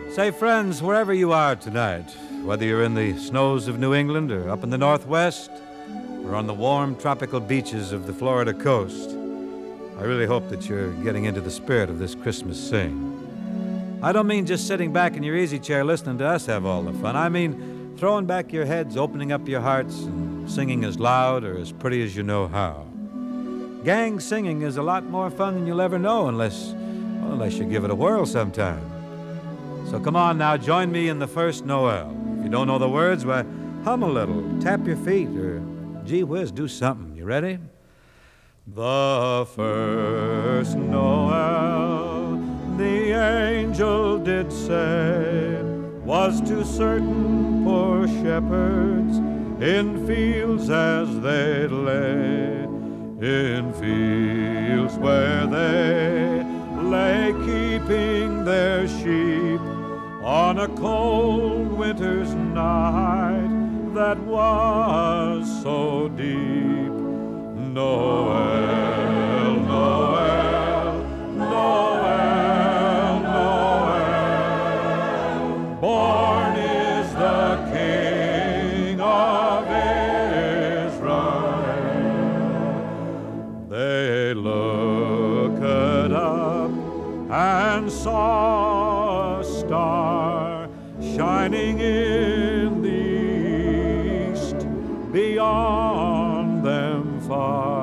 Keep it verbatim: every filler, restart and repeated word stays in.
Say, friends, wherever you are tonight, whether you're in the snows of New England or up in the Northwest or on the warm tropical beaches of the Florida coast, I really hope that you're getting into the spirit of this Christmas sing. I don't mean just sitting back in your easy chair listening to us have all the fun. I mean throwing back your heads, opening up your hearts, and singing as loud or as pretty as you know how. Gang singing is a lot more fun than you'll ever know unless, well, unless you give it a whirl sometime. So come on now, join me in the first Noel. If you don't know the words, why, hum a little, tap your feet, or gee whiz, do something. You ready? The first Noel, the angel did say, was to certain poor shepherds in fields as they lay, in fields where they lay keeping their sheep on a cold winter's night that was so deep. Noel, Noel, Noel, Noel, born is the King of Israel. They looked up and saw a star shining in the east beyond them far.